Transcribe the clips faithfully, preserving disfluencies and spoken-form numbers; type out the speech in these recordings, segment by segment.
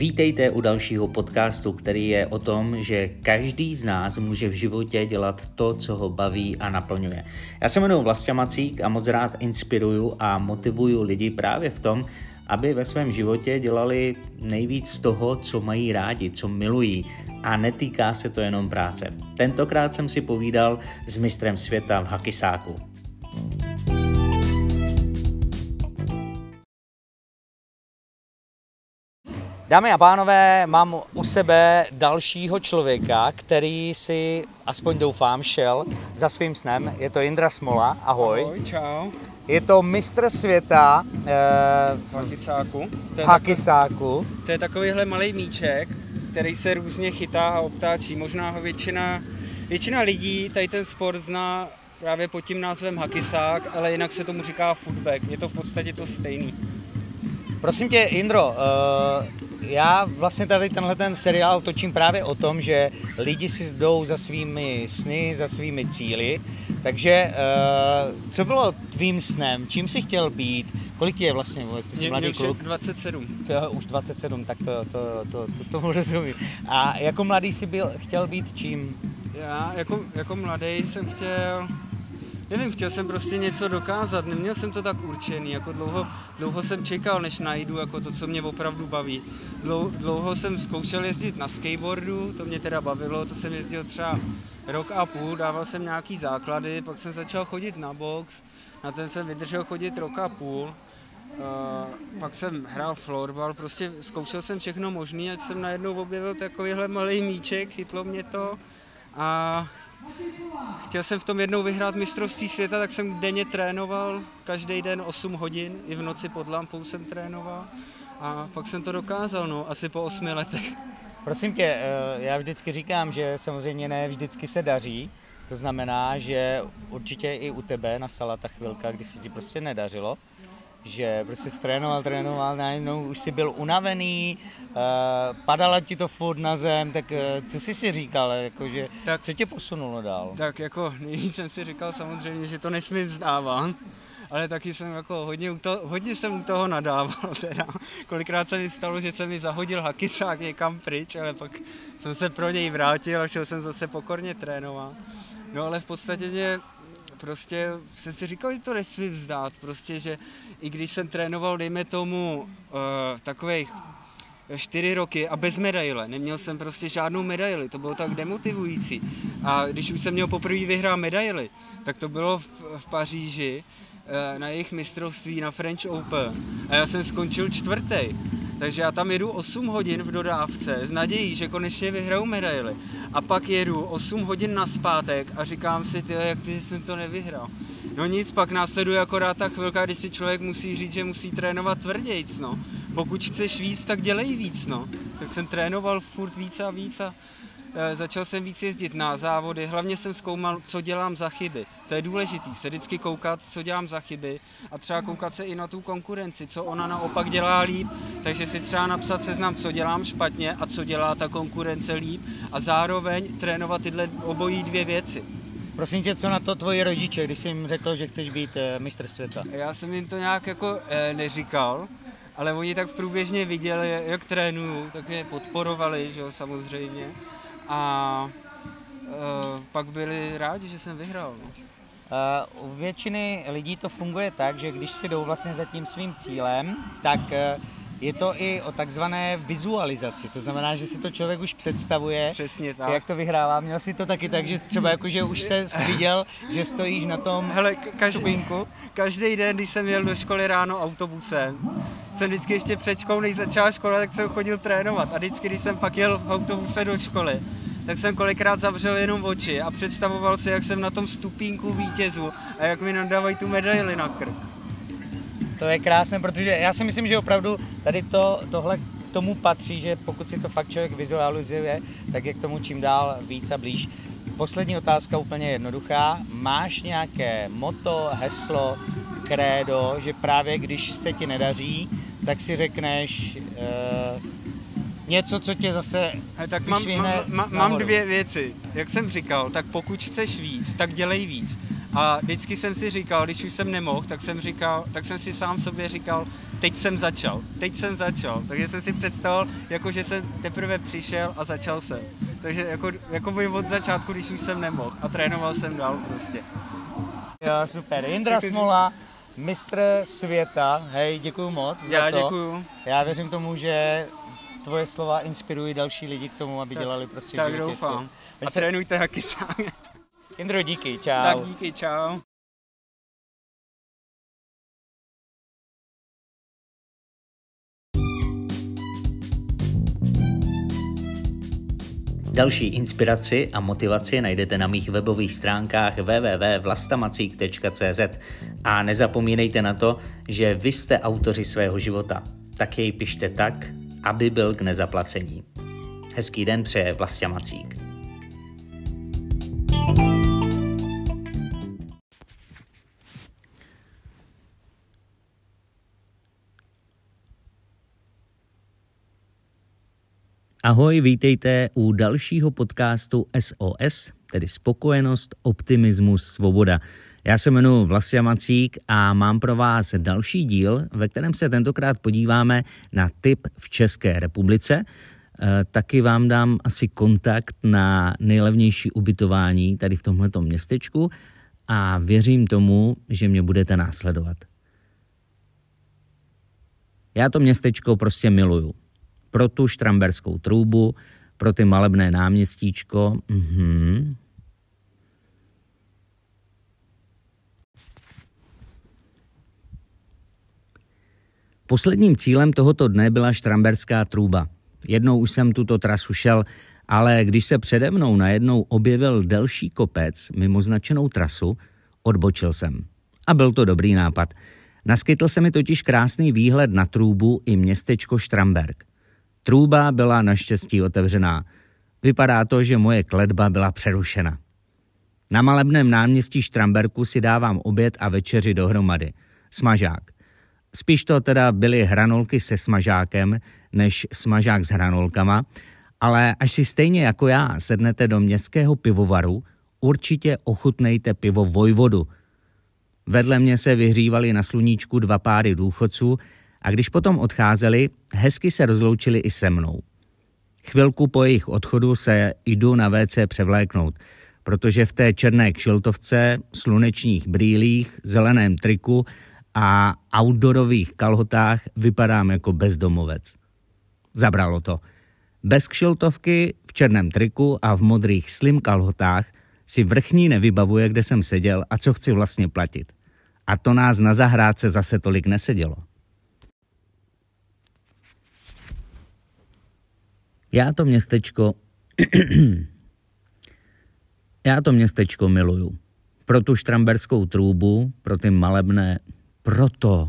Vítejte u dalšího podcastu, který je o tom, že každý z nás může v životě dělat to, co ho baví a naplňuje. Já se jmenuji Vlastia Macík a moc rád inspiruju a motivuju lidi právě v tom, aby ve svém životě dělali nejvíc z toho, co mají rádi, co milují, a netýká se to jenom práce. Tentokrát jsem si povídal s mistrem světa v hakisáku. Dámy a pánové, mám u sebe dalšího člověka, který si, aspoň doufám, šel za svým snem. Je to Jindra Smola, ahoj. Ahoj, čau. Je to mistr světa eh, v hakisáku. To je, hakisáku. Takový, to je takovýhle malej míček, který se různě chytá a obtáčí. Možná ho většina, většina lidí tady ten sport zná právě pod tím názvem hakisák, ale jinak se tomu říká footbag. Je to v podstatě to stejný. Prosím tě, Jindro, uh, já vlastně tady tenhle ten seriál točím právě o tom, že lidi si jdou za svými sny, za svými cíli. Takže uh, co bylo tvým snem? Čím jsi chtěl být? Kolik je vlastně? Jsi jsi mladý kluk? dvacet sedm. To je už dvacet sedm, tak to, to, to, to, tomu rozumím. A jako mladý jsi byl, chtěl být čím? Já jako, jako mladý jsem chtěl... Nevím, chtěl jsem prostě něco dokázat, neměl jsem to tak určený, jako dlouho, dlouho jsem čekal, než najdu jako to, co mě opravdu baví. Dlouho, dlouho jsem zkoušel jezdit na skateboardu, to mě teda bavilo, to jsem jezdil třeba rok a půl, dával jsem nějaký základy, pak jsem začal chodit na box, na ten jsem vydržel chodit rok a půl, uh, pak jsem hrál florbal, prostě zkoušel jsem všechno možný, ať jsem najednou objevil takovýhle malý míček, chytlo mě to a chtěl jsem v tom jednou vyhrát mistrovství světa, tak jsem denně trénoval, každý den osm hodin, i v noci pod lampou jsem trénoval a pak jsem to dokázal, no, asi po osmi letech. Prosím tě, já vždycky říkám, že samozřejmě ne vždycky se daří, to znamená, že určitě i u tebe nastala ta chvilka, kdy se ti prostě nedařilo, že prostě jsi trénoval, trénoval, najednou už jsi byl unavený, uh, padala ti to furt na zem, tak uh, co jsi si říkal, jakože, tak, co tě posunulo dál? Tak jako nejvíc jsem si říkal samozřejmě, že to nesmím vzdávat, ale taky jsem jako hodně, u toho, hodně jsem u toho nadával teda. Kolikrát se mi stalo, že jsem mi zahodil hakisák někam pryč, ale pak jsem se pro něj vrátil a šel jsem zase pokorně trénovat. No ale v podstatě mě prostě jsem si říkal, že to nesmí vzdát, prostě, že i když jsem trénoval, dejme tomu, uh, takových čtyři roky a bez medaile, neměl jsem prostě žádnou medaili, to bylo tak demotivující. A když už jsem měl poprvé vyhrát medaili, tak to bylo v, v Paříži uh, na jejich mistrovství na French Open a já jsem skončil čtvrtý. Takže já tam jedu osm hodin v dodávce s nadějí, že konečně vyhraju medaili. A pak jedu osm hodin nazpátek a říkám si, tyhle, jak ty, že jsem to nevyhrál. No nic, pak následuje akorát ta chvilka, kdy si člověk musí říct, že musí trénovat tvrdějc, no. Pokud chceš víc, tak dělej víc, no. Tak jsem trénoval furt víc a víc a e, začal jsem víc jezdit na závody, hlavně jsem zkoumal, co dělám za chyby. To je důležitý, se vždycky koukat, co dělám za chyby a třeba koukat se i na tu konkurenci, co ona naopak dělá líp, takže si třeba napsat seznam, co dělám špatně a co dělá ta konkurence líp a zároveň trénovat tyhle obojí dvě věci. Prosím tě, co na to tvoji rodiče, když jsi jim řekl, že chceš být e, mistr světa? Já jsem jim to nějak jako e, neříkal, ale oni tak průběžně viděli, jak trénuju, tak mě podporovali, že jo, samozřejmě. A e, pak byli rádi, že jsem vyhrál. No. Uh, u většiny lidí to funguje tak, že když si jdou vlastně za tím svým cílem, tak uh, je to i o takzvané vizualizaci. To znamená, že si to člověk už představuje, přesně tak, jak to vyhrává. Měl si to taky tak, že třeba jako, že už se viděl, že stojíš na tom Hele, každý, stupínku? Každý den, když jsem jel do školy ráno autobusem, jsem vždycky ještě před školou, než začala škola, tak jsem chodil trénovat. A vždycky, když jsem pak jel v autobuse do školy, tak jsem kolikrát zavřel jenom oči a představoval si, jak jsem na tom stupínku vítězů a jak mi nadávají tu medaili na krk. To je krásné, protože já si myslím, že opravdu tady to, tohle k tomu patří, že pokud si to fakt člověk vizualizuje, tak je k tomu čím dál víc a blíž. Poslední otázka úplně jednoduchá. Máš nějaké motto, heslo, krédo, že právě když se ti nedaří, tak si řekneš uh, něco, co tě zase tak mám, mám, mám dvě věci. Jak jsem říkal, tak pokud chceš víc, tak dělej víc. A vždycky jsem si říkal, když už jsem nemohl, tak jsem říkal, tak jsem si sám sobě říkal, teď jsem začal, teď jsem začal. Takže jsem si představil, jako že jsem teprve přišel a začal jsem. Takže jako, jako by od začátku, když už jsem nemohl a trénoval jsem dál prostě. Jo, super. Jindra Smola, mistr světa, hej, děkuju moc za Já to. děkuju. Já věřím tomu, že tvoje slova inspirují další lidi k tomu, aby tak, dělali prostě tak v životě. doufám. Co. A trénujte haky sami. Jindro, díky, čau. Tak díky, čau. Další inspiraci a motivaci najdete na mých webových stránkách w w w tečka vlastamacík tečka c z a nezapomínejte na to, že vy jste autoři svého života. Tak jej pište tak, aby byl k nezaplacení. Hezký den přeje Vlastě Macík. Ahoj, vítejte u dalšího podcastu S O S, tedy Spokojenost, Optimismus, Svoboda. Já se jmenuji Vlastě Macík a mám pro vás další díl, ve kterém se tentokrát podíváme na tip v České republice. E, taky vám dám asi kontakt na nejlevnější ubytování tady v tomhletom městečku a věřím tomu, že mě budete následovat. Já to městečko prostě miluju. Pro tu štramberskou troubu, pro ty malebné náměstíčko. Mhm. Posledním cílem tohoto dne byla štramberská trouba. Jednou už jsem tuto trasu šel, ale když se přede mnou najednou objevil delší kopec mimo značenou trasu, odbočil jsem. A byl to dobrý nápad. Naskytl se mi totiž krásný výhled na troubu i městečko Štramberk. Trouba byla naštěstí otevřená. Vypadá to, že moje kletba byla přerušena. Na malebném náměstí Štramberku si dávám oběd a večeři dohromady. Smažák. Spíš to teda byly hranolky se smažákem, než smažák s hranolkama, ale až si stejně jako já sednete do městského pivovaru, určitě ochutnejte pivo Vojvodu. Vedle mě se vyhřívali na sluníčku dva páry důchodců a když potom odcházeli, hezky se rozloučili i se mnou. Chvilku po jejich odchodu se jdu na vé cé převléknout, protože v té černé kšiltovce, slunečních brýlích, zeleném triku a outdoorových kalhotách vypadám jako bezdomovec. Zabralo to. Bez kšiltovky, v černém triku a v modrých slim kalhotách si vrchní nevybavuje, kde jsem seděl a co chci vlastně platit. A to nás na zahrádce zase tolik nesedělo. Já to městečko... Já to městečko miluju. Pro tu štramberskou troubu, pro ty malebné... Proto.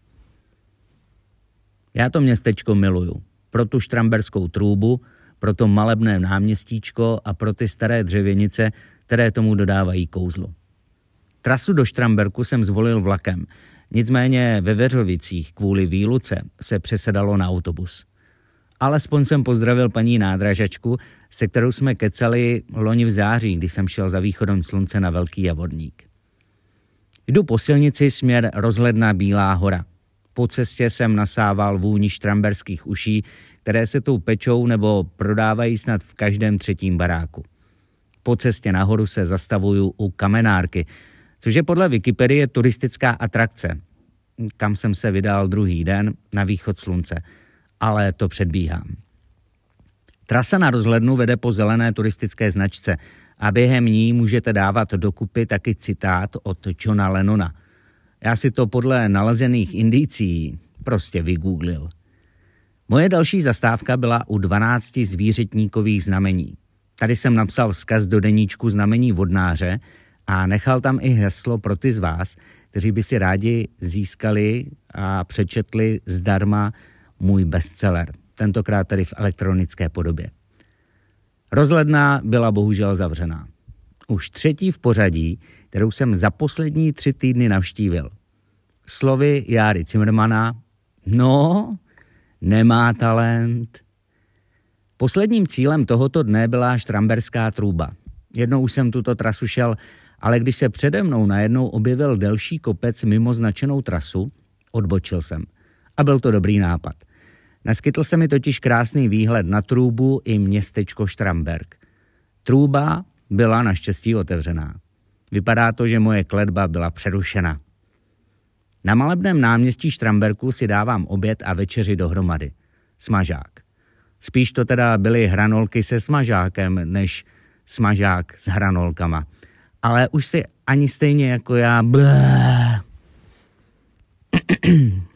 Já to městečko miluju. Pro tu štramberskou troubu, pro to malebné náměstíčko a pro ty staré dřevěnice, které tomu dodávají kouzlo. Trasu do Štramberku jsem zvolil vlakem. Nicméně ve Veřovicích kvůli výluce se přesedalo na autobus. Alespoň jsem pozdravil paní nádražačku, se kterou jsme kecali loni v září, když jsem šel za východem slunce na Velký Javorník. Jdu po silnici směr Rozhledna Bílá hora. Po cestě jsem nasával vůni štramberských uší, které se tou pečou nebo prodávají snad v každém třetím baráku. Po cestě nahoru se zastavuju u Kamenárky, což je podle Wikipedie turistická atrakce, kam jsem se vydal druhý den na východ slunce, ale to předbíhám. Trasa na Rozhlednu vede po zelené turistické značce a během ní můžete dávat dokupy taky citát od Johna Lennona. Já si to podle nalezených indicí prostě vygooglil. Moje další zastávka byla u dvanácti zvířetníkových znamení. Tady jsem napsal vzkaz do deníčku znamení vodnáře a nechal tam i heslo pro ty z vás, kteří by si rádi získali a přečetli zdarma můj bestseller, tentokrát tedy v elektronické podobě. Rozhledna byla bohužel zavřená. Už třetí v pořadí, kterou jsem za poslední tři týdny navštívil. Slovy Járy Cimrmana, no, nemá talent. Posledním cílem tohoto dne byla štramberská trouba. Jednou už jsem tuto trasu šel, ale když se přede mnou najednou objevil delší kopec mimo značenou trasu, odbočil jsem. A byl to dobrý nápad. Naskytl se mi totiž krásný výhled na Trůbu i městečko Štramberk. Trůba byla naštěstí otevřená. Vypadá to, že moje kletba byla přerušena. Na malebném náměstí Štramberku si dávám oběd a večeři dohromady. Smažák. Spíš to teda byly hranolky se smažákem, než smažák s hranolkama. Ale už si ani stejně jako já... Blé.